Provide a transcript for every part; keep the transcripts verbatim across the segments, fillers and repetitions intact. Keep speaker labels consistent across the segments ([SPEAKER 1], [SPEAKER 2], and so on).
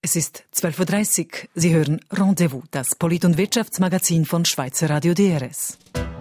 [SPEAKER 1] Es ist zwölf Uhr dreißig. Sie hören Rendezvous, das Polit- und Wirtschaftsmagazin von Schweizer Radio D R S.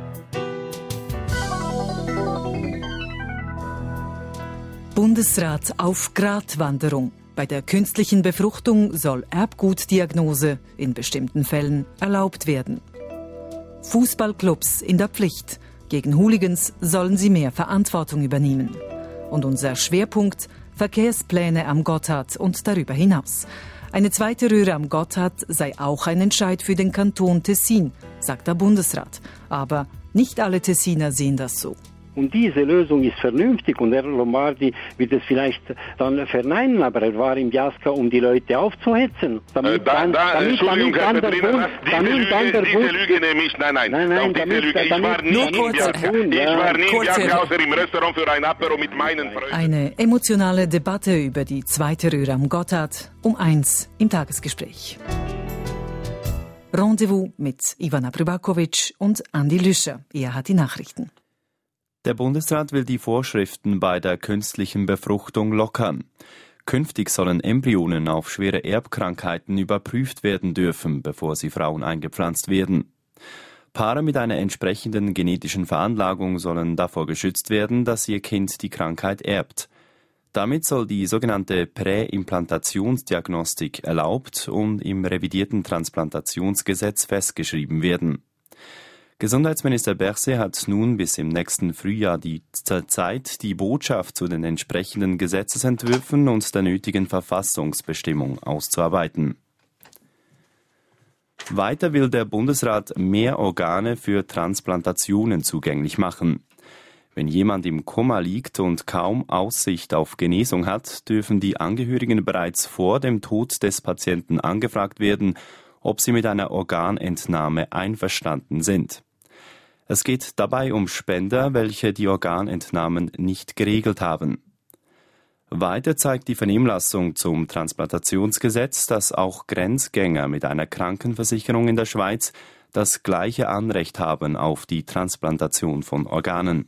[SPEAKER 1] Bundesrat auf Gratwanderung. Bei der künstlichen Befruchtung soll Erbgutdiagnose in bestimmten Fällen erlaubt werden. Fußballclubs in der Pflicht. Gegen Hooligans sollen sie mehr Verantwortung übernehmen. Und unser Schwerpunkt: Verkehrspläne am Gotthard und darüber hinaus. Eine zweite Röhre am Gotthard sei auch ein Entscheid für den Kanton Tessin, sagt der Bundesrat. Aber nicht alle Tessiner sehen das so.
[SPEAKER 2] Und diese Lösung ist vernünftig und Herr Lombardi wird es vielleicht dann verneinen, aber er war im Biasca, um die Leute aufzuhetzen. Damit
[SPEAKER 3] äh, da,
[SPEAKER 2] dann,
[SPEAKER 3] da,
[SPEAKER 2] damit,
[SPEAKER 3] Entschuldigung,
[SPEAKER 2] damit
[SPEAKER 3] Herr
[SPEAKER 2] dann
[SPEAKER 3] Petrina,
[SPEAKER 2] Bund,
[SPEAKER 3] diese,
[SPEAKER 2] damit
[SPEAKER 3] Lüge,
[SPEAKER 2] dann der
[SPEAKER 3] diese
[SPEAKER 2] Bund,
[SPEAKER 3] Lüge nehme ich, nein, nein,
[SPEAKER 2] nein, nein,
[SPEAKER 3] auf diese
[SPEAKER 2] damit,
[SPEAKER 3] Lüge. Ich
[SPEAKER 2] damit,
[SPEAKER 3] war nie
[SPEAKER 1] nur
[SPEAKER 3] im
[SPEAKER 1] kurz,
[SPEAKER 3] Biasca,
[SPEAKER 2] tun,
[SPEAKER 3] ich
[SPEAKER 2] ja.
[SPEAKER 3] war nie im
[SPEAKER 1] Kurz,
[SPEAKER 3] Biasca,
[SPEAKER 1] Herr-
[SPEAKER 3] außer im Restaurant für ein Apero mit meinen Freunden.
[SPEAKER 1] Eine emotionale Debatte über die zweite Röhre am Gotthard um eins im Tagesgespräch. Rendezvous mit Ivana Pribakovic und Andi Lüscher. Er hat die Nachrichten.
[SPEAKER 4] Der Bundesrat will die Vorschriften bei der künstlichen Befruchtung lockern. Künftig sollen Embryonen auf schwere Erbkrankheiten überprüft werden dürfen, bevor sie Frauen eingepflanzt werden. Paare mit einer entsprechenden genetischen Veranlagung sollen davor geschützt werden, dass ihr Kind die Krankheit erbt. Damit soll die sogenannte Präimplantationsdiagnostik erlaubt und im revidierten Transplantationsgesetz festgeschrieben werden. Gesundheitsminister Berset hat nun bis im nächsten Frühjahr die Zeit, die Botschaft zu den entsprechenden Gesetzesentwürfen und der nötigen Verfassungsbestimmung auszuarbeiten. Weiter will der Bundesrat mehr Organe für Transplantationen zugänglich machen. Wenn jemand im Koma liegt und kaum Aussicht auf Genesung hat, dürfen die Angehörigen bereits vor dem Tod des Patienten angefragt werden, ob sie mit einer Organentnahme einverstanden sind. Es geht dabei um Spender, welche die Organentnahmen nicht geregelt haben. Weiter zeigt die Vernehmlassung zum Transplantationsgesetz, dass auch Grenzgänger mit einer Krankenversicherung in der Schweiz das gleiche Anrecht haben auf die Transplantation von Organen.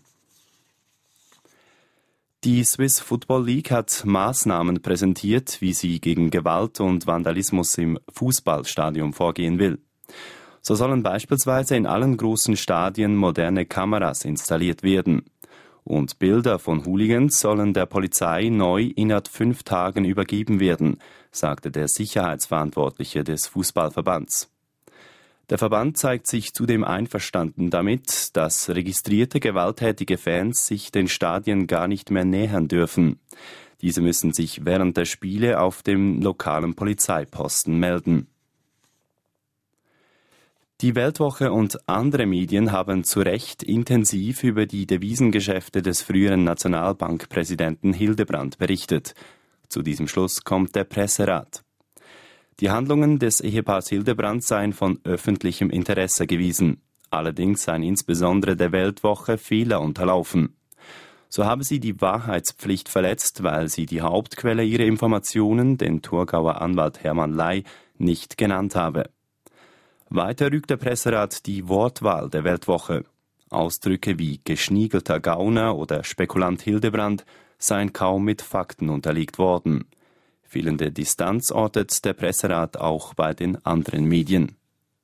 [SPEAKER 4] Die Swiss Football League hat Maßnahmen präsentiert, wie sie gegen Gewalt und Vandalismus im Fußballstadion vorgehen will. So sollen beispielsweise in allen großen Stadien moderne Kameras installiert werden. Und Bilder von Hooligans sollen der Polizei neu innerhalb fünf Tagen übergeben werden, sagte der Sicherheitsverantwortliche des Fußballverbands. Der Verband zeigt sich zudem einverstanden damit, dass registrierte gewalttätige Fans sich den Stadien gar nicht mehr nähern dürfen. Diese müssen sich während der Spiele auf dem lokalen Polizeiposten melden. Die Weltwoche und andere Medien haben zu Recht intensiv über die Devisengeschäfte des früheren Nationalbankpräsidenten Hildebrand berichtet. Zu diesem Schluss kommt der Presserat. Die Handlungen des Ehepaars Hildebrand seien von öffentlichem Interesse gewesen. Allerdings seien insbesondere der Weltwoche Fehler unterlaufen. So habe sie die Wahrheitspflicht verletzt, weil sie die Hauptquelle ihrer Informationen, den Thurgauer Anwalt Hermann Ley, nicht genannt habe. Weiter rügt der Presserat die Wortwahl der Weltwoche. Ausdrücke wie geschniegelter Gauner oder Spekulant Hildebrand seien kaum mit Fakten unterlegt worden. Fehlende Distanz ortet der Presserat auch bei den anderen Medien.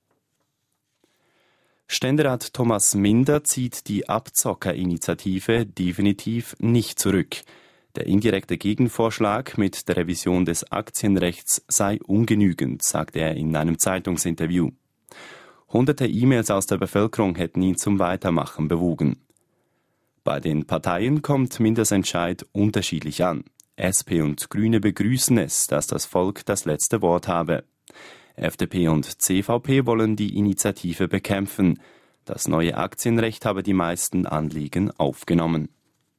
[SPEAKER 4] Ständerat Thomas Minder zieht die Abzockerinitiative definitiv nicht zurück. Der indirekte Gegenvorschlag mit der Revision des Aktienrechts sei ungenügend, sagte er in einem Zeitungsinterview. Hunderte E-Mails aus der Bevölkerung hätten ihn zum Weitermachen bewogen. Bei den Parteien kommt Minders Entscheid unterschiedlich an. S P und Grüne begrüßen es, dass das Volk das letzte Wort habe. F D P und C V P wollen die Initiative bekämpfen. Das neue Aktienrecht habe die meisten Anliegen aufgenommen.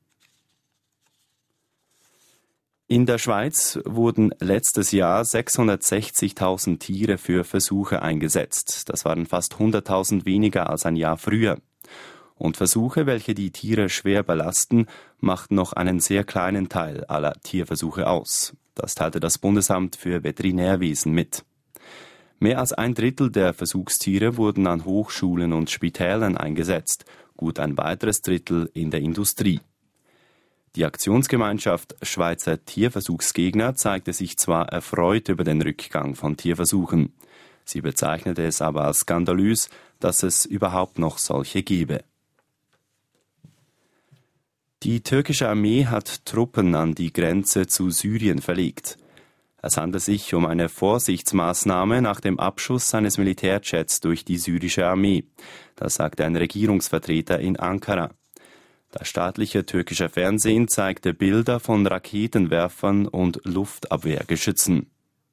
[SPEAKER 4] In der Schweiz wurden letztes Jahr sechshundertsechzigtausend Tiere für Versuche eingesetzt. Das waren fast hunderttausend weniger als ein Jahr früher. Und Versuche, welche die Tiere schwer belasten, machten noch einen sehr kleinen Teil aller Tierversuche aus. Das teilte das Bundesamt für Veterinärwesen mit. Mehr als ein Drittel der Versuchstiere wurden an Hochschulen und Spitälern eingesetzt, gut ein weiteres Drittel in der Industrie. Die Aktionsgemeinschaft Schweizer Tierversuchsgegner zeigte sich zwar erfreut über den Rückgang von Tierversuchen. Sie bezeichnete es aber als skandalös, dass es überhaupt noch solche gebe. Die türkische Armee hat Truppen an die Grenze zu Syrien verlegt. Es handelt sich um eine Vorsichtsmaßnahme nach dem Abschuss eines Militärjets durch die syrische Armee. Das sagte ein Regierungsvertreter in Ankara. Das staatliche türkische Fernsehen zeigte Bilder von Raketenwerfern und Luftabwehrgeschützen.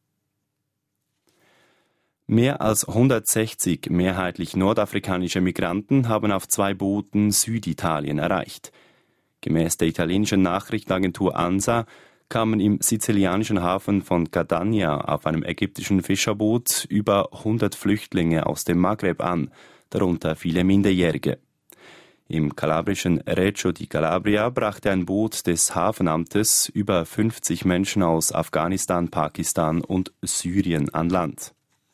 [SPEAKER 4] Mehr als hundertsechzig mehrheitlich nordafrikanische Migranten haben auf zwei Booten Süditalien erreicht. Gemäß der italienischen Nachrichtenagentur ANSA kamen im sizilianischen Hafen von Catania auf einem ägyptischen Fischerboot über hundert Flüchtlinge aus dem Maghreb an, darunter viele Minderjährige. Im kalabrischen Reggio di Calabria brachte ein Boot des Hafenamtes über fünfzig Menschen aus Afghanistan, Pakistan und Syrien an Land.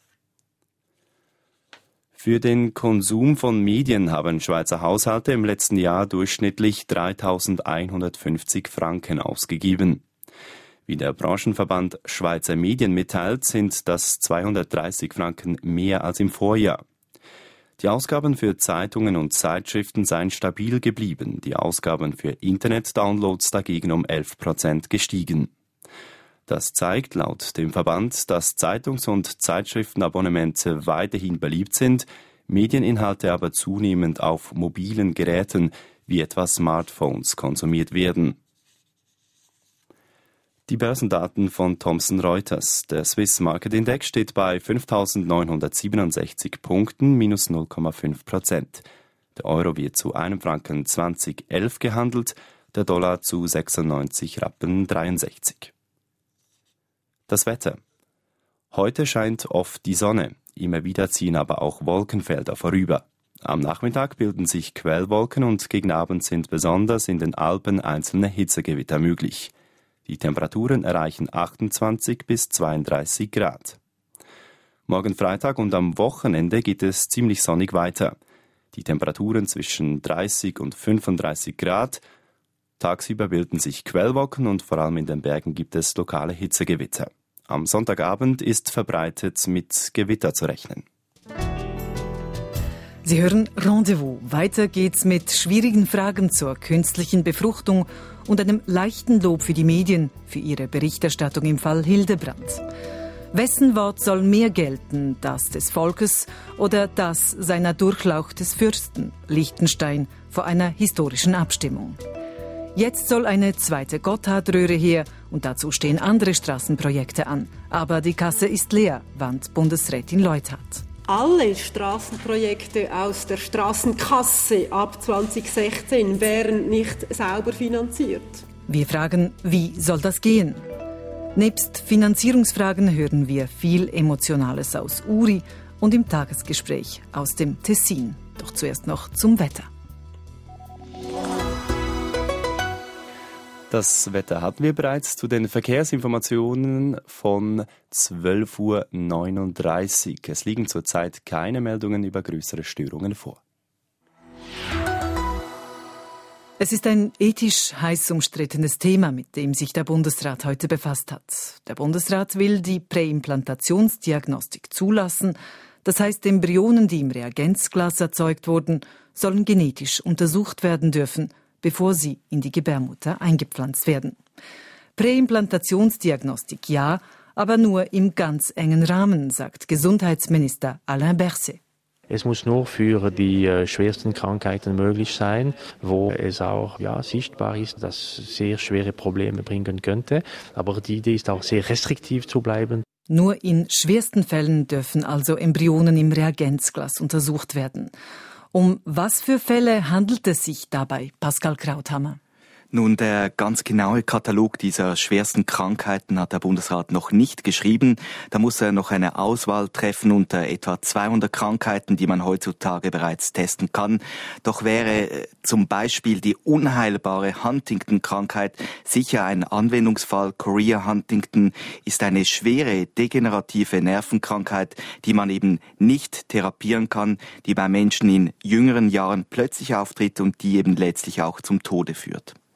[SPEAKER 4] Für den Konsum von Medien haben Schweizer Haushalte im letzten Jahr durchschnittlich dreitausendeinhundertfünfzig Franken ausgegeben. Wie der Branchenverband Schweizer Medien mitteilt, sind das zweihundertdreißig Franken mehr als im Vorjahr. Die Ausgaben für Zeitungen und Zeitschriften seien stabil geblieben, die Ausgaben für Internet-Downloads dagegen um elf Prozent gestiegen. Das zeigt laut dem Verband, dass Zeitungs- und Zeitschriftenabonnemente weiterhin beliebt sind, Medieninhalte aber zunehmend auf mobilen Geräten wie etwa Smartphones konsumiert werden. Die Börsendaten von Thomson Reuters. Der Swiss Market Index steht bei fünftausendneunhundertsiebenundsechzig Punkten, minus null Komma fünf Prozent. Der Euro wird zu einem Franken zwanzig Komma elf gehandelt, der Dollar zu sechsundneunzig Rappen dreiundsechzig. Das Wetter. Heute scheint oft die Sonne, immer wieder ziehen aber auch Wolkenfelder vorüber. Am Nachmittag bilden sich Quellwolken und gegen Abend sind besonders in den Alpen einzelne Hitzegewitter möglich. Die Temperaturen erreichen achtundzwanzig bis zweiunddreißig Grad. Morgen Freitag und am Wochenende geht es ziemlich sonnig weiter. Die Temperaturen zwischen dreißig und fünfunddreißig Grad. Tagsüber bilden sich Quellwolken und vor allem in den Bergen gibt es lokale Hitzegewitter. Am Sonntagabend ist verbreitet mit Gewitter zu rechnen.
[SPEAKER 1] Sie hören Rendezvous. Weiter geht's mit schwierigen Fragen zur künstlichen Befruchtung und einem leichten Lob für die Medien, für ihre Berichterstattung im Fall Hildebrand. Wessen Wort soll mehr gelten, das des Volkes oder das seiner Durchlaucht des Fürsten Liechtenstein vor einer historischen Abstimmung? Jetzt soll eine zweite Gotthardröhre her und dazu stehen andere Straßenprojekte an. Aber die Kasse ist leer, warnt Bundesrätin Leuthard.
[SPEAKER 5] Alle Straßenprojekte aus der Straßenkasse ab zwanzig sechzehn wären nicht sauber finanziert.
[SPEAKER 1] Wir fragen, wie soll das gehen? Nebst Finanzierungsfragen hören wir viel Emotionales aus Uri und im Tagesgespräch aus dem Tessin. Doch zuerst noch zum Wetter.
[SPEAKER 4] Das Wetter hatten wir bereits zu den Verkehrsinformationen von zwölf Uhr neununddreißig. Es liegen zurzeit keine Meldungen über größere Störungen vor.
[SPEAKER 1] Es ist ein ethisch heiß umstrittenes Thema, mit dem sich der Bundesrat heute befasst hat. Der Bundesrat will die Präimplantationsdiagnostik zulassen. Das heißt, Embryonen, die im Reagenzglas erzeugt wurden, sollen genetisch untersucht werden dürfen, bevor sie in die Gebärmutter eingepflanzt werden. Präimplantationsdiagnostik ja, aber nur im ganz engen Rahmen, sagt Gesundheitsminister Alain Berset.
[SPEAKER 6] Es muss nur für die äh, schwersten Krankheiten möglich sein, wo es auch ja, sichtbar ist, dass es sehr schwere Probleme bringen könnte. Aber die Idee ist auch sehr restriktiv zu bleiben.
[SPEAKER 1] Nur in schwersten Fällen dürfen also Embryonen im Reagenzglas untersucht werden. Um was für Fälle handelt es sich dabei, Pascal Krauthammer?
[SPEAKER 7] Nun, der ganz genaue Katalog dieser schwersten Krankheiten hat der Bundesrat noch nicht geschrieben. Da muss er noch eine Auswahl treffen unter etwa zweihundert Krankheiten, die man heutzutage bereits testen kann. Doch wäre zum Beispiel die unheilbare Huntington-Krankheit sicher ein Anwendungsfall. Chorea Huntington ist eine schwere degenerative Nervenkrankheit, die man eben nicht therapieren kann, die bei Menschen in jüngeren Jahren plötzlich auftritt und die eben letztlich auch zum Tode führt.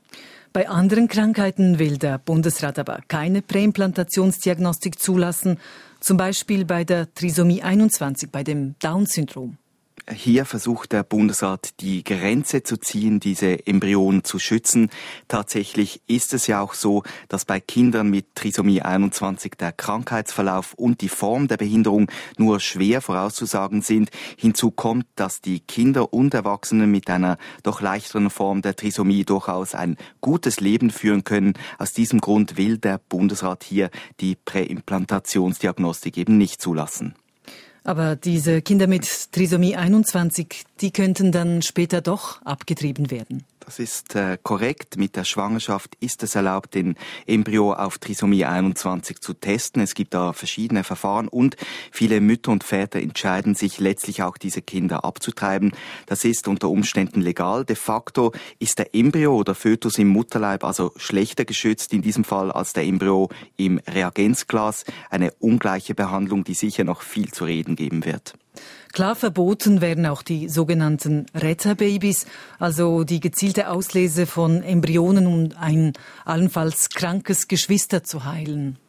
[SPEAKER 1] Bei anderen Krankheiten will der Bundesrat aber keine Präimplantationsdiagnostik zulassen, zum Beispiel bei der Trisomie einundzwanzig, bei dem Down-Syndrom.
[SPEAKER 7] Hier versucht der Bundesrat, die Grenze zu ziehen, diese Embryonen zu schützen. Tatsächlich ist es ja auch so, dass bei Kindern mit Trisomie einundzwanzig der Krankheitsverlauf und die Form der Behinderung nur schwer vorauszusagen sind. Hinzu kommt, dass die Kinder und Erwachsenen mit einer doch leichteren Form der Trisomie durchaus ein gutes Leben führen können. Aus diesem Grund will der Bundesrat hier die Präimplantationsdiagnostik eben nicht zulassen.
[SPEAKER 1] Aber diese Kinder mit Trisomie einundzwanzig, die könnten dann später doch abgetrieben werden.
[SPEAKER 7] Das ist äh, korrekt. Mit der Schwangerschaft ist es erlaubt, den Embryo auf Trisomie einundzwanzig zu testen. Es gibt da verschiedene Verfahren und viele Mütter und Väter entscheiden sich letztlich auch, diese Kinder abzutreiben. Das ist unter Umständen legal. De facto ist der Embryo oder Fötus im Mutterleib also schlechter geschützt in diesem Fall als der Embryo im Reagenzglas. Eine ungleiche Behandlung, die sicher noch viel zu reden geben wird.
[SPEAKER 1] Klar verboten werden auch die sogenannten Retterbabys, also die gezielte Auslese von Embryonen, um ein allenfalls krankes Geschwister zu heilen.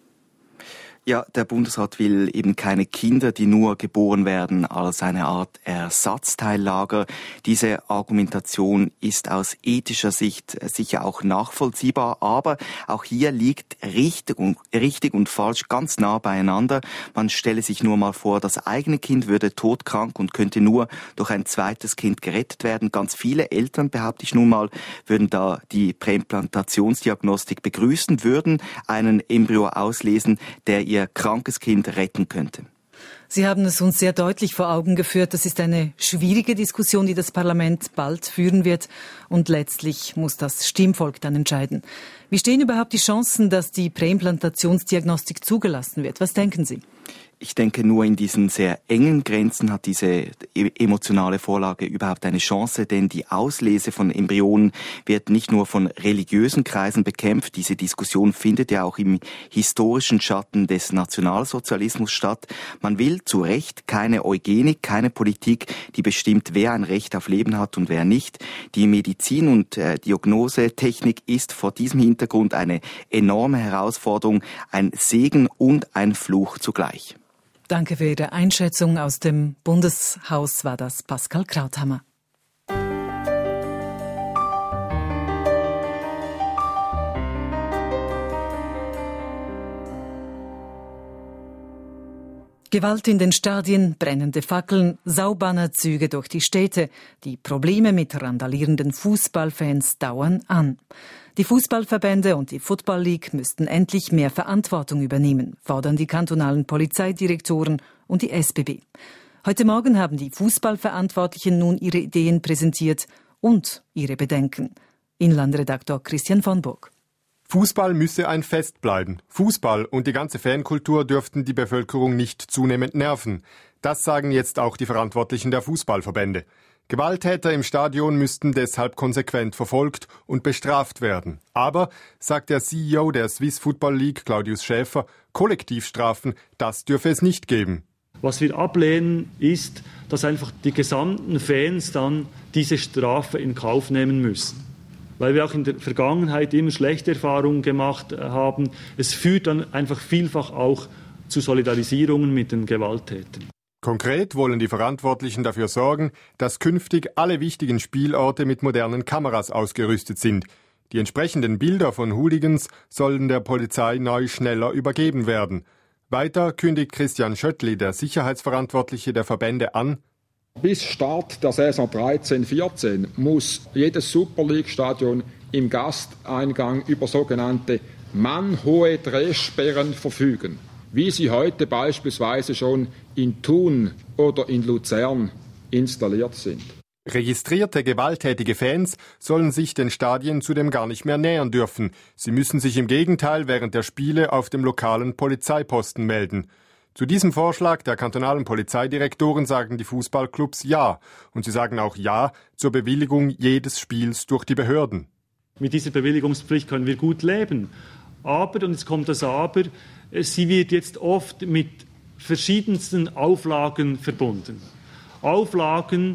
[SPEAKER 7] Ja, der Bundesrat will eben keine Kinder, die nur geboren werden, als eine Art Ersatzteillager. Diese Argumentation ist aus ethischer Sicht sicher auch nachvollziehbar, aber auch hier liegt richtig und, richtig und falsch ganz nah beieinander. Man stelle sich nur mal vor, das eigene Kind würde todkrank und könnte nur durch ein zweites Kind gerettet werden. Ganz viele Eltern, behaupte ich nun mal, würden da die Präimplantationsdiagnostik begrüßen, würden einen Embryo auslesen, der ihr krankes Kind retten könnte.
[SPEAKER 1] Sie haben es uns sehr deutlich vor Augen geführt. Das ist eine schwierige Diskussion, die das Parlament bald führen wird. Und letztlich muss das Stimmvolk dann entscheiden. Wie stehen überhaupt die Chancen, dass die Präimplantationsdiagnostik zugelassen wird? Was denken Sie?
[SPEAKER 7] Ich denke, nur in diesen sehr engen Grenzen hat diese emotionale Vorlage überhaupt eine Chance, denn die Auslese von Embryonen wird nicht nur von religiösen Kreisen bekämpft. Diese Diskussion findet ja auch im historischen Schatten des Nationalsozialismus statt. Man will zu Recht keine Eugenik, keine Politik, die bestimmt, wer ein Recht auf Leben hat und wer nicht. Die Medizin- und äh, Diagnosetechnik ist vor diesem Hintergrund eine enorme Herausforderung, ein Segen und ein Fluch zugleich.
[SPEAKER 1] Danke für Ihre Einschätzung. Aus dem Bundeshaus war das Pascal Krauthammer. Gewalt in den Stadien, brennende Fackeln, Saubannerzüge durch die Städte. Die Probleme mit randalierenden Fußballfans dauern an. Die Fußballverbände und die Football League müssten endlich mehr Verantwortung übernehmen, fordern die kantonalen Polizeidirektoren und die S B B. Heute Morgen haben die Fußballverantwortlichen nun ihre Ideen präsentiert und ihre Bedenken. Inlandredaktor Christian von Burg.
[SPEAKER 8] Fußball müsse ein Fest bleiben. Fußball und die ganze Fankultur dürften die Bevölkerung nicht zunehmend nerven. Das sagen jetzt auch die Verantwortlichen der Fußballverbände. Gewalttäter im Stadion müssten deshalb konsequent verfolgt und bestraft werden. Aber, sagt der C E O der Swiss Football League, Claudius Schäfer, Kollektivstrafen, das dürfe es nicht geben.
[SPEAKER 9] Was wir ablehnen, ist, dass einfach die gesamten Fans dann diese Strafe in Kauf nehmen müssen. Weil wir auch in der Vergangenheit immer schlechte Erfahrungen gemacht haben. Es führt dann einfach vielfach auch zu Solidarisierungen mit den Gewalttätern.
[SPEAKER 8] Konkret wollen die Verantwortlichen dafür sorgen, dass künftig alle wichtigen Spielorte mit modernen Kameras ausgerüstet sind. Die entsprechenden Bilder von Hooligans sollen der Polizei neu schneller übergeben werden. Weiter kündigt Christian Schöttli, der Sicherheitsverantwortliche der Verbände, an:
[SPEAKER 10] Bis Start der Saison dreizehn vierzehn muss jedes Super League-Stadion im Gasteingang über sogenannte mannhohe Drehsperren verfügen, wie sie heute beispielsweise schon in Thun oder in Luzern installiert sind.
[SPEAKER 8] Registrierte gewalttätige Fans sollen sich den Stadien zudem gar nicht mehr nähern dürfen. Sie müssen sich im Gegenteil während der Spiele auf dem lokalen Polizeiposten melden. Zu diesem Vorschlag der kantonalen Polizeidirektoren sagen die Fußballclubs Ja. Und sie sagen auch Ja zur Bewilligung jedes Spiels durch die Behörden.
[SPEAKER 9] Mit dieser Bewilligungspflicht können wir gut leben. Aber, und jetzt kommt das Aber, sie wird jetzt oft mit verschiedensten Auflagen verbunden. Auflagen,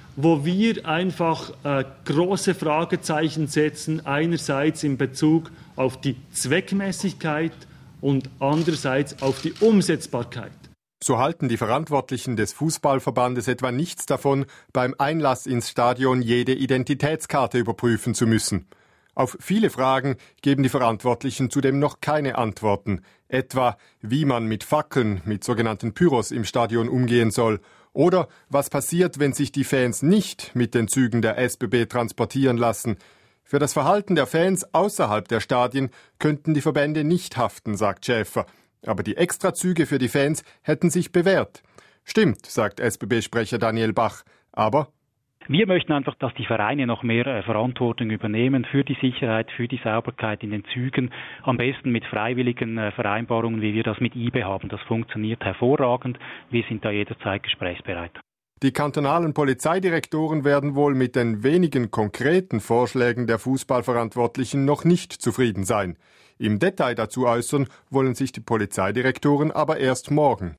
[SPEAKER 9] wo wir einfach äh, große Fragezeichen setzen, einerseits in Bezug auf die Zweckmäßigkeit und andererseits auf die Umsetzbarkeit.
[SPEAKER 8] So halten die Verantwortlichen des Fußballverbandes etwa nichts davon, beim Einlass ins Stadion jede Identitätskarte überprüfen zu müssen. Auf viele Fragen geben die Verantwortlichen zudem noch keine Antworten, etwa wie man mit Fackeln, mit sogenannten Pyros im Stadion umgehen soll oder was passiert, wenn sich die Fans nicht mit den Zügen der S B B transportieren lassen. Für das Verhalten der Fans außerhalb der Stadien könnten die Verbände nicht haften, sagt Schäfer. Aber die Extrazüge für die Fans hätten sich bewährt. Stimmt, sagt S B B-Sprecher Daniel Bach. Aber
[SPEAKER 11] wir möchten einfach, dass die Vereine noch mehr äh, Verantwortung übernehmen für die Sicherheit, für die Sauberkeit in den Zügen. Am besten mit freiwilligen äh, Vereinbarungen, wie wir das mit I B E haben. Das funktioniert hervorragend. Wir sind da jederzeit gesprächsbereit.
[SPEAKER 8] Die kantonalen Polizeidirektoren werden wohl mit den wenigen konkreten Vorschlägen der Fußballverantwortlichen noch nicht zufrieden sein. Im Detail dazu äußern wollen sich die Polizeidirektoren aber erst morgen.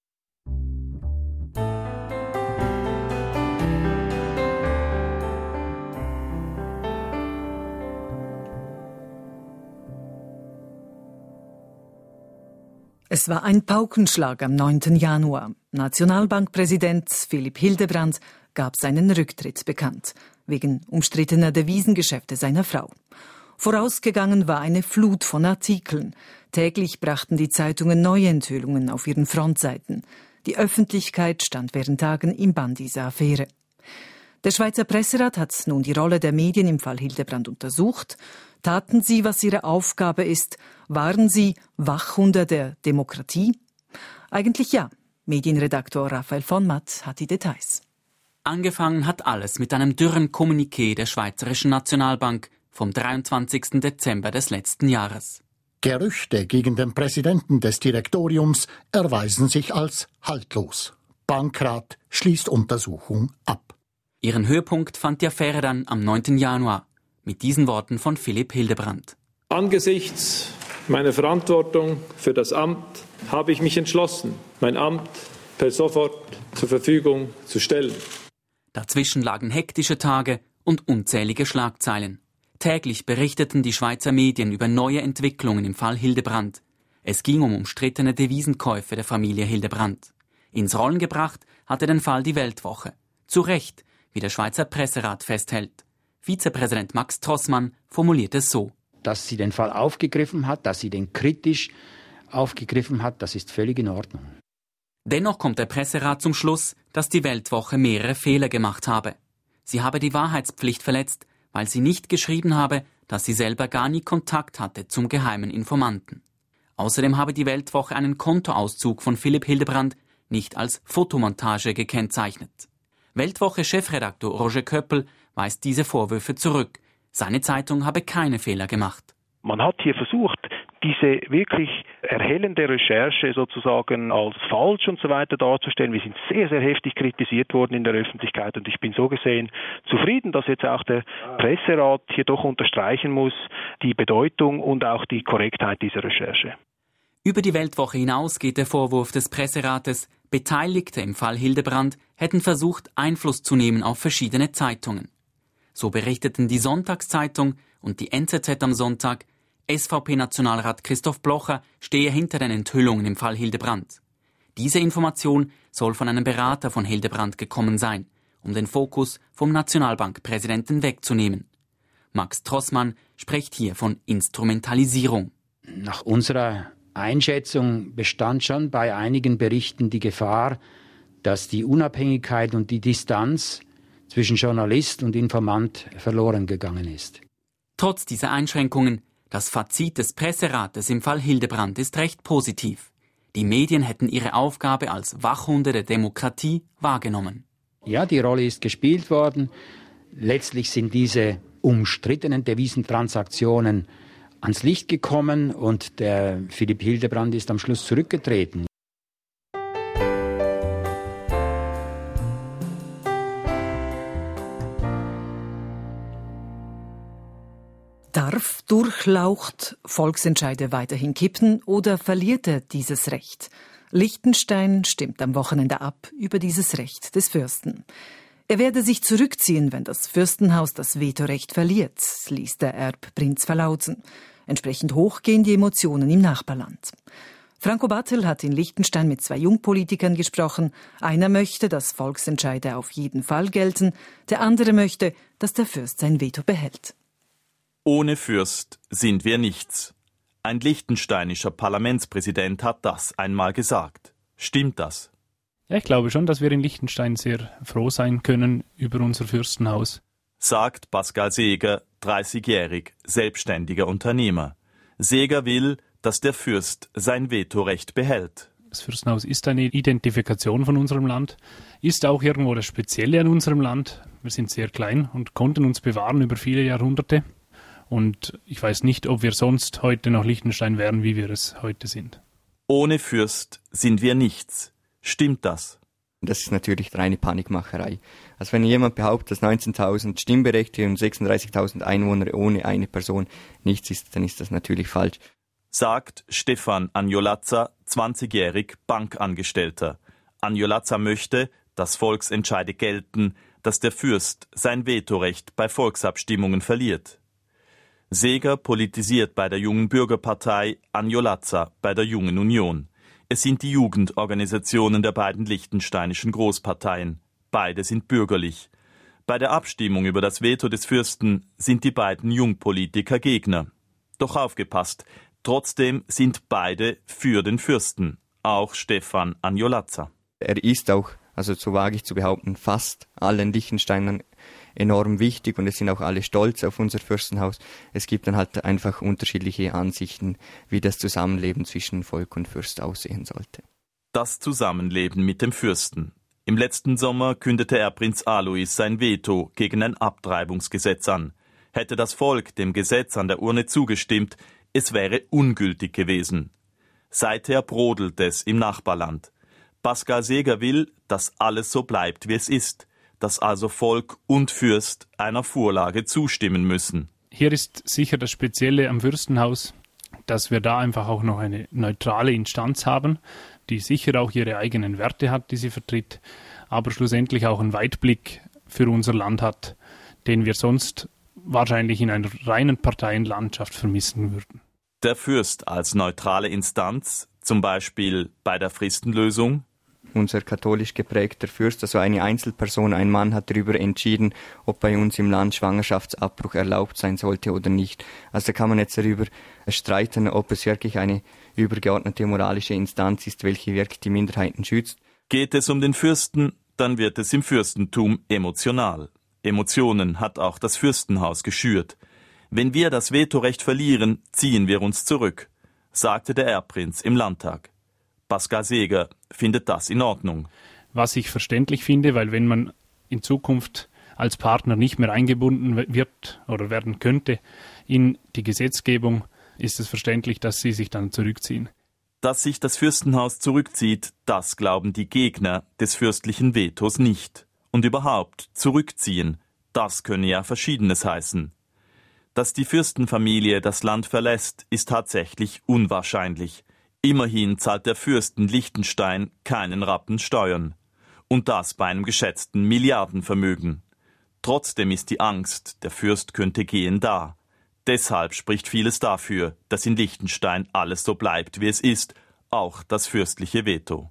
[SPEAKER 1] Es war ein Paukenschlag am neunten Januar. Nationalbankpräsident Philipp Hildebrand gab seinen Rücktritt bekannt, wegen umstrittener Devisengeschäfte seiner Frau. Vorausgegangen war eine Flut von Artikeln. Täglich brachten die Zeitungen neue Enthüllungen auf ihren Frontseiten. Die Öffentlichkeit stand während Tagen im Bann dieser Affäre. Der Schweizer Presserat hat nun die Rolle der Medien im Fall Hildebrand untersucht. Taten sie, was ihre Aufgabe ist? Waren sie Wachhunde der Demokratie? Eigentlich ja. Medienredaktor Raphael von Matt hat die Details.
[SPEAKER 12] Angefangen hat alles mit einem dürren Kommuniqué der Schweizerischen Nationalbank vom dreiundzwanzigsten Dezember des letzten Jahres.
[SPEAKER 13] Gerüchte gegen den Präsidenten des Direktoriums erweisen sich als haltlos. Bankrat schließt Untersuchung ab.
[SPEAKER 12] Ihren Höhepunkt fand die Affäre dann am neunten Januar mit diesen Worten von Philipp Hildebrand.
[SPEAKER 14] Angesichts meiner Verantwortung für das Amt habe ich mich entschlossen, mein Amt per sofort zur Verfügung zu stellen.
[SPEAKER 12] Dazwischen lagen hektische Tage und unzählige Schlagzeilen. Täglich berichteten die Schweizer Medien über neue Entwicklungen im Fall Hildebrand. Es ging um umstrittene Devisenkäufe der Familie Hildebrand. Ins Rollen gebracht hatte den Fall die Weltwoche. Zu Recht, wie der Schweizer Presserat festhält. Vizepräsident Max Trossmann formuliert es so.
[SPEAKER 15] Dass sie den Fall aufgegriffen hat, dass sie den kritisch aufgegriffen hat, das ist völlig in Ordnung.
[SPEAKER 12] Dennoch kommt der Presserat zum Schluss, dass die Weltwoche mehrere Fehler gemacht habe. Sie habe die Wahrheitspflicht verletzt, weil sie nicht geschrieben habe, dass sie selber gar nie Kontakt hatte zum geheimen Informanten. Außerdem habe die Weltwoche einen Kontoauszug von Philipp Hildebrand nicht als Fotomontage gekennzeichnet. Weltwoche-Chefredaktor Roger Köppel weist diese Vorwürfe zurück. Seine Zeitung habe keine Fehler gemacht.
[SPEAKER 16] Man hat hier versucht, diese wirklich erhellende Recherche sozusagen als falsch und so weiter darzustellen. Wir sind sehr, sehr heftig kritisiert worden in der Öffentlichkeit und ich bin so gesehen zufrieden, dass jetzt auch der Presserat hier doch unterstreichen muss, die Bedeutung und auch die Korrektheit dieser Recherche.
[SPEAKER 12] Über die Weltwoche hinaus geht der Vorwurf des Presserates, Beteiligte im Fall Hildebrand hätten versucht, Einfluss zu nehmen auf verschiedene Zeitungen. So berichteten die Sonntagszeitung und die N Z Z am Sonntag, S V P-Nationalrat Christoph Blocher stehe hinter den Enthüllungen im Fall Hildebrand. Diese Information soll von einem Berater von Hildebrand gekommen sein, um den Fokus vom Nationalbankpräsidenten wegzunehmen. Max Trossmann spricht hier von Instrumentalisierung.
[SPEAKER 15] Nach unserer Einschätzung bestand schon bei einigen Berichten die Gefahr, dass die Unabhängigkeit und die Distanz zwischen Journalist und Informant verloren gegangen ist.
[SPEAKER 12] Trotz dieser Einschränkungen, das Fazit des Presserates im Fall Hildebrand ist recht positiv. Die Medien hätten ihre Aufgabe als Wachhunde der Demokratie wahrgenommen.
[SPEAKER 15] Ja, die Rolle ist gespielt worden. Letztlich sind diese umstrittenen Devisentransaktionen ans Licht gekommen und der Philipp Hildebrand ist am Schluss zurückgetreten.
[SPEAKER 1] Darf Durchlaucht Volksentscheide weiterhin kippen oder verliert er dieses Recht? Liechtenstein stimmt am Wochenende ab über dieses Recht des Fürsten. Er werde sich zurückziehen, wenn das Fürstenhaus das Vetorecht verliert, ließ der Erbprinz verlauten. Entsprechend hoch gehen die Emotionen im Nachbarland. Franco Battel hat in Liechtenstein mit zwei Jungpolitikern gesprochen. Einer möchte, dass Volksentscheide auf jeden Fall gelten. Der andere möchte, dass der Fürst sein Veto behält.
[SPEAKER 17] Ohne Fürst sind wir nichts. Ein liechtensteinischer Parlamentspräsident hat das einmal gesagt. Stimmt das?
[SPEAKER 18] Ja, ich glaube schon, dass wir in Liechtenstein sehr froh sein können über unser Fürstenhaus.
[SPEAKER 17] Sagt Pascal Seeger, dreißigjährig, selbstständiger Unternehmer. Seeger will, dass der Fürst sein Vetorecht behält.
[SPEAKER 18] Das Fürstenhaus ist eine Identifikation von unserem Land, ist auch irgendwo das Spezielle an unserem Land. Wir sind sehr klein und konnten uns bewahren über viele Jahrhunderte. Und ich weiß nicht, ob wir sonst heute noch Liechtenstein wären, wie wir es heute sind.
[SPEAKER 17] Ohne Fürst sind wir nichts. Stimmt das?
[SPEAKER 19] Das ist natürlich reine Panikmacherei. Also wenn jemand behauptet, dass neunzehntausend Stimmberechtigte und sechsunddreißigtausend Einwohner ohne eine Person nichts ist, dann ist das natürlich falsch.
[SPEAKER 17] Sagt Stefan Anjolazza, zwanzigjährig, Bankangestellter. Anjolazza möchte, dass Volksentscheide gelten, dass der Fürst sein Vetorecht bei Volksabstimmungen verliert. Seeger politisiert bei der Jungen Bürgerpartei, Anjolazza bei der Jungen Union. Es sind die Jugendorganisationen der beiden liechtensteinischen Großparteien. Beide sind bürgerlich. Bei der Abstimmung über das Veto des Fürsten sind die beiden Jungpolitiker Gegner. Doch aufgepasst, trotzdem sind beide für den Fürsten, auch Stefan Anjolazza.
[SPEAKER 19] Er ist auch, also so wage ich zu behaupten, fast allen Liechtensteinern enorm wichtig und es sind auch alle stolz auf unser Fürstenhaus. Es gibt dann halt einfach unterschiedliche Ansichten, wie das Zusammenleben zwischen Volk und Fürst aussehen sollte.
[SPEAKER 17] Das Zusammenleben mit dem Fürsten. Im letzten Sommer kündete Erbprinz Alois sein Veto gegen ein Abtreibungsgesetz an. Hätte das Volk dem Gesetz an der Urne zugestimmt, es wäre ungültig gewesen. Seither brodelt es im Nachbarland. Pascal Seeger will, dass alles so bleibt, wie es ist, dass also Volk und Fürst einer Vorlage zustimmen müssen.
[SPEAKER 18] Hier ist sicher das Spezielle am Fürstenhaus, dass wir da einfach auch noch eine neutrale Instanz haben, die sicher auch ihre eigenen Werte hat, die sie vertritt, aber schlussendlich auch einen Weitblick für unser Land hat, den wir sonst wahrscheinlich in einer reinen Parteienlandschaft vermissen würden.
[SPEAKER 17] Der Fürst als neutrale Instanz, zum Beispiel bei der Fristenlösung?
[SPEAKER 19] Unser katholisch geprägter Fürst, also eine Einzelperson, ein Mann, hat darüber entschieden, ob bei uns im Land Schwangerschaftsabbruch erlaubt sein sollte oder nicht. Also da kann man jetzt darüber streiten, ob es wirklich eine übergeordnete moralische Instanz ist, welche wirklich die Minderheiten schützt.
[SPEAKER 17] Geht es um den Fürsten, dann wird es im Fürstentum emotional. Emotionen hat auch das Fürstenhaus geschürt. Wenn wir das Vetorecht verlieren, ziehen wir uns zurück, sagte der Erbprinz im Landtag. Pascal Seeger findet das in Ordnung.
[SPEAKER 18] Was ich verständlich finde, weil wenn man in Zukunft als Partner nicht mehr eingebunden wird oder werden könnte in die Gesetzgebung, ist es verständlich, dass sie sich dann zurückziehen.
[SPEAKER 17] Dass sich das Fürstenhaus zurückzieht, das glauben die Gegner des fürstlichen Vetos nicht. Und überhaupt zurückziehen, das könne ja Verschiedenes heißen. Dass die Fürstenfamilie das Land verlässt, ist tatsächlich unwahrscheinlich. Immerhin zahlt der Fürst in Liechtenstein keinen Rappen Steuern. Und das bei einem geschätzten Milliardenvermögen. Trotzdem ist die Angst, der Fürst könnte gehen, da. Deshalb spricht vieles dafür, dass in Liechtenstein alles so bleibt, wie es ist, auch das fürstliche Veto.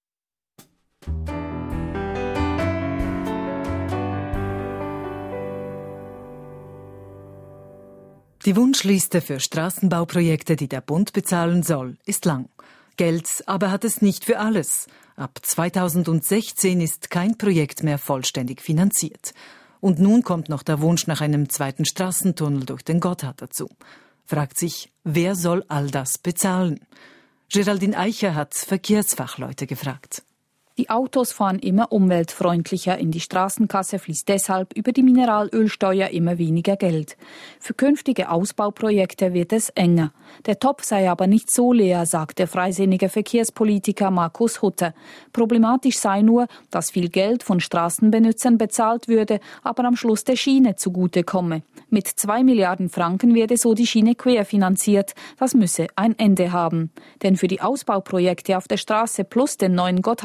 [SPEAKER 1] Die Wunschliste für Straßenbauprojekte, die der Bund bezahlen soll, ist lang. Geld aber hat es nicht für alles. Ab zweitausendsechzehn ist kein Projekt mehr vollständig finanziert. Und nun kommt noch der Wunsch nach einem zweiten Straßentunnel durch den Gotthard dazu. Fragt sich, wer soll all das bezahlen? Geraldine Eicher hat Verkehrsfachleute gefragt.
[SPEAKER 20] Die Autos fahren immer umweltfreundlicher, in die Straßenkasse fließt deshalb über die Mineralölsteuer immer weniger Geld. Für künftige Ausbauprojekte wird es enger. Der Topf sei aber nicht so leer, sagt der freisinnige Verkehrspolitiker Markus Hutter. Problematisch sei nur, dass viel Geld von Straßenbenutzern bezahlt würde, aber am Schluss der Schiene zugutekomme. Mit zwei Milliarden Franken werde so die Schiene querfinanziert. Das müsse ein Ende haben. Denn für die Ausbauprojekte auf der Straße plus den neuen Gotthardtunnel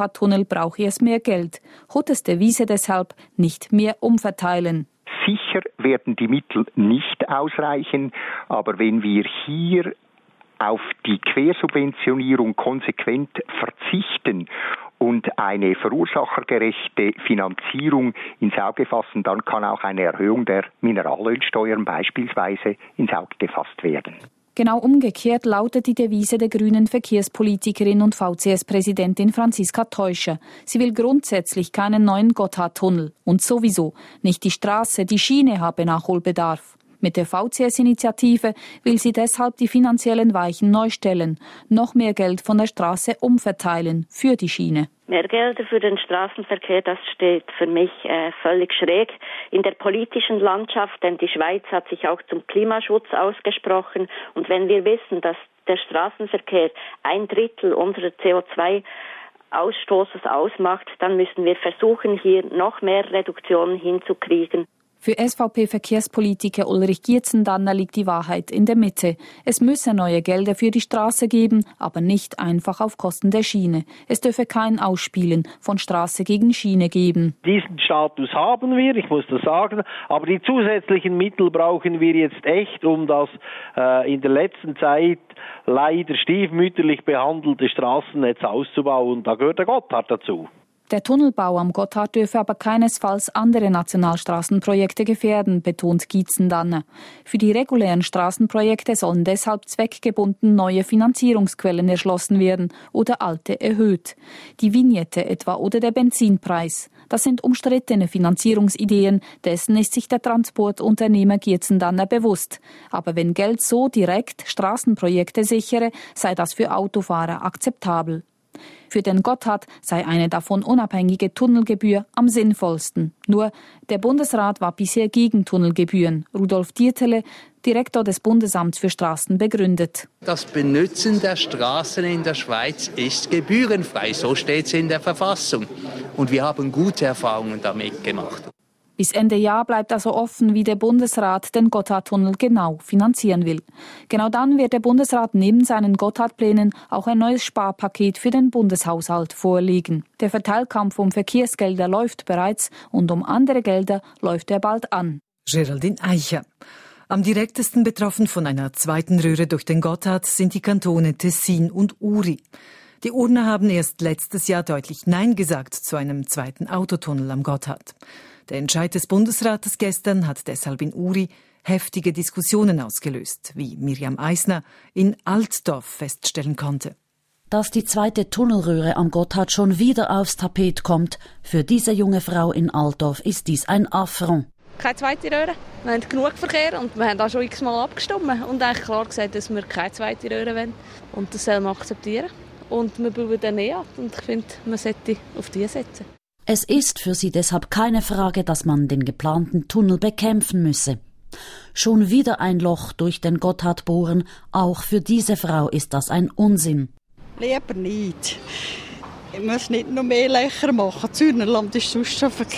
[SPEAKER 20] Tunnel brauche es mehr Geld. Huttes Devise deshalb: nicht mehr umverteilen.
[SPEAKER 21] Sicher werden die Mittel nicht ausreichen, aber wenn wir hier auf die Quersubventionierung konsequent verzichten und eine verursachergerechte Finanzierung ins Auge fassen, dann kann auch eine Erhöhung der Mineralölsteuern beispielsweise ins Auge gefasst werden.
[SPEAKER 20] Genau umgekehrt lautet die Devise der grünen Verkehrspolitikerin und V C S-Präsidentin Franziska Teuscher. Sie will grundsätzlich keinen neuen Gotthardtunnel. Und sowieso nicht die Straße, die Schiene habe Nachholbedarf. Mit der V C S-Initiative will sie deshalb die finanziellen Weichen neu stellen, noch mehr Geld von der Straße umverteilen für die Schiene.
[SPEAKER 22] Mehr Gelder für den Straßenverkehr, das steht für mich äh, völlig schräg in der politischen Landschaft, denn die Schweiz hat sich auch zum Klimaschutz ausgesprochen. Und wenn wir wissen, dass der Straßenverkehr ein Drittel unserer C O zwei Ausstoßes ausmacht, dann müssen wir versuchen, hier noch mehr Reduktionen hinzukriegen.
[SPEAKER 20] Für S V P-Verkehrspolitiker Ulrich Gietzendanner liegt die Wahrheit in der Mitte. Es müsse neue Gelder für die Straße geben, aber nicht einfach auf Kosten der Schiene. Es dürfe kein Ausspielen von Straße gegen Schiene geben.
[SPEAKER 23] Diesen Status haben wir, ich muss das sagen, aber die zusätzlichen Mittel brauchen wir jetzt echt, um das äh, in der letzten Zeit leider stiefmütterlich behandelte Straßennetz auszubauen. Da gehört der Gotthard dazu.
[SPEAKER 20] Der Tunnelbau am Gotthard dürfe aber keinesfalls andere Nationalstraßenprojekte gefährden, betont Gietzendanner. Für die regulären Straßenprojekte sollen deshalb zweckgebunden neue Finanzierungsquellen erschlossen werden oder alte erhöht. Die Vignette etwa oder der Benzinpreis. Das sind umstrittene Finanzierungsideen, dessen ist sich der Transportunternehmer Gietzendanner bewusst. Aber wenn Geld so direkt Straßenprojekte sichere, sei das für Autofahrer akzeptabel. Für den Gotthard sei eine davon unabhängige Tunnelgebühr am sinnvollsten. Nur, der Bundesrat war bisher gegen Tunnelgebühren. Rudolf Dieterle, Direktor des Bundesamts für Straßen, begründet.
[SPEAKER 24] Das Benutzen der Straßen in der Schweiz ist gebührenfrei. So steht es in der Verfassung. Und wir haben gute Erfahrungen damit gemacht.
[SPEAKER 20] Bis Ende Jahr bleibt also offen, wie der Bundesrat den Gotthardtunnel genau finanzieren will. Genau dann wird der Bundesrat neben seinen Gotthardplänen auch ein neues Sparpaket für den Bundeshaushalt vorlegen. Der Verteilkampf um Verkehrsgelder läuft bereits und um andere Gelder läuft er bald an.
[SPEAKER 1] Geraldine Eicher. Am direktesten betroffen von einer zweiten Röhre durch den Gotthard sind die Kantone Tessin und Uri. Die Urner haben erst letztes Jahr deutlich Nein gesagt zu einem zweiten Autotunnel am Gotthard. Der Entscheid des Bundesrates gestern hat deshalb in Uri heftige Diskussionen ausgelöst, wie Miriam Eisner in Altdorf feststellen konnte.
[SPEAKER 25] Dass die zweite Tunnelröhre am Gotthard schon wieder aufs Tapet kommt, für diese junge Frau in Altdorf ist dies ein Affront.
[SPEAKER 26] Keine zweite Röhre. Wir haben genug Verkehr und wir haben auch schon x-mal abgestimmt und eigentlich klar gesagt, dass wir keine zweite Röhre wollen. Und das soll man akzeptieren. Und wir bauen dann eh ab und ich finde, man sollte auf die setzen.
[SPEAKER 25] Es ist für sie deshalb keine Frage, dass man den geplanten Tunnel bekämpfen müsse. Schon wieder ein Loch durch den Gotthard bohren, auch für diese Frau ist das ein Unsinn.
[SPEAKER 27] Lieber nicht. Ich muss nicht noch mehr Löcher machen. Das Zürnerland ist sonst schon ver-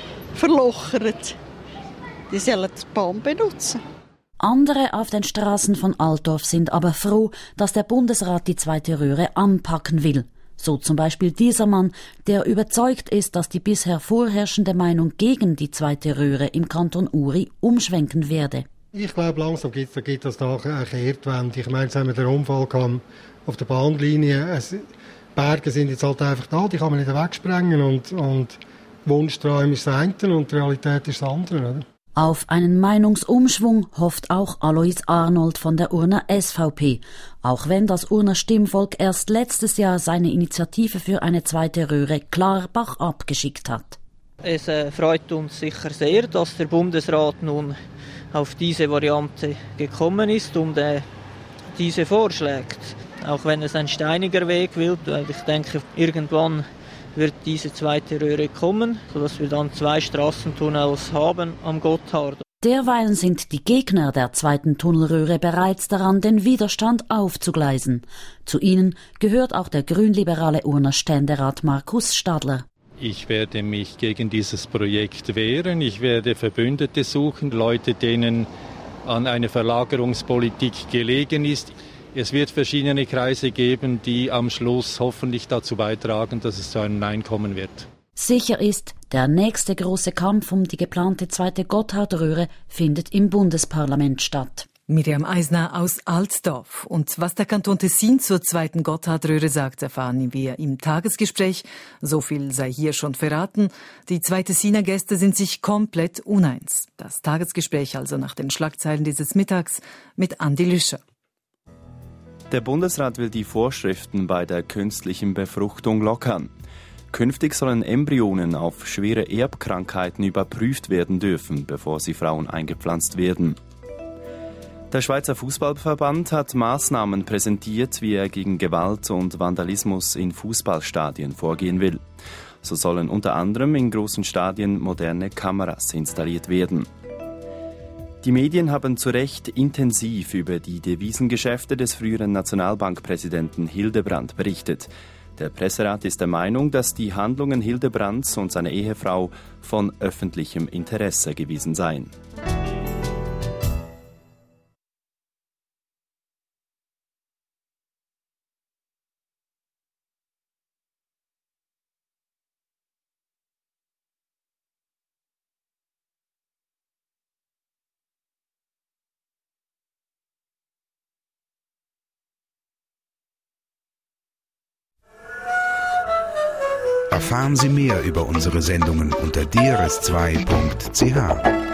[SPEAKER 27] verlochert. Die sollen die Bahn benutzen.
[SPEAKER 25] Andere auf den Straßen von Altdorf sind aber froh, dass der Bundesrat die zweite Röhre anpacken will. So zum Beispiel dieser Mann, der überzeugt ist, dass die bisher vorherrschende Meinung gegen die zweite Röhre im Kanton Uri umschwenken werde.
[SPEAKER 28] Ich glaube, langsam gibt es gibt das nach eine Kehrtwende. Ich meine, jetzt haben wir den Unfall gehabt auf der Bahnlinie. Es, Berge sind jetzt halt einfach da, die kann man nicht wegsprengen. Und, und Wunschträume ist das eine und die Realität ist das andere. Oder?
[SPEAKER 25] Auf einen Meinungsumschwung hofft auch Alois Arnold von der Urner S V P, auch wenn das Urner Stimmvolk erst letztes Jahr seine Initiative für eine zweite Röhre klar bachabgeschickt geschickt hat.
[SPEAKER 29] Es äh, freut uns sicher sehr, dass der Bundesrat nun auf diese Variante gekommen ist und äh, diese vorschlägt. Auch wenn es ein steiniger Weg wird, weil ich denke, irgendwann wird diese zweite Röhre kommen, sodass wir dann zwei Straßentunnels haben am Gotthard.
[SPEAKER 25] Derweil sind die Gegner der zweiten Tunnelröhre bereits daran, den Widerstand aufzugleisen. Zu ihnen gehört auch der grünliberale Urner Ständerat Markus Stadler.
[SPEAKER 30] Ich werde mich gegen dieses Projekt wehren. Ich werde Verbündete suchen, Leute, denen an einer Verlagerungspolitik gelegen ist. Es wird verschiedene Kreise geben, die am Schluss hoffentlich dazu beitragen, dass es zu einem Nein kommen wird.
[SPEAKER 25] Sicher ist, der nächste große Kampf um die geplante zweite Gotthardröhre findet im Bundesparlament statt.
[SPEAKER 1] Miriam Eisner aus Altdorf. Und was der Kanton Tessin zur zweiten Gotthardröhre sagt, erfahren wir im Tagesgespräch. So viel sei hier schon verraten. Die zwei Tessiner Gäste sind sich komplett uneins. Das Tagesgespräch also nach den Schlagzeilen dieses Mittags mit Andi Lüscher.
[SPEAKER 2] Der Bundesrat will die Vorschriften bei der künstlichen Befruchtung lockern. Künftig sollen Embryonen auf schwere Erbkrankheiten überprüft werden dürfen, bevor sie Frauen eingepflanzt werden. Der Schweizer Fußballverband hat Maßnahmen präsentiert, wie er gegen Gewalt und Vandalismus in Fußballstadien vorgehen will. So sollen unter anderem in großen Stadien moderne Kameras installiert werden. Die Medien haben zu Recht intensiv über die Devisengeschäfte des früheren Nationalbankpräsidenten Hildebrand berichtet. Der Presserat ist der Meinung, dass die Handlungen Hildebrands und seiner Ehefrau von öffentlichem Interesse gewesen seien.
[SPEAKER 3] Erfahren Sie mehr über unsere Sendungen unter d r s zwei punkt c h.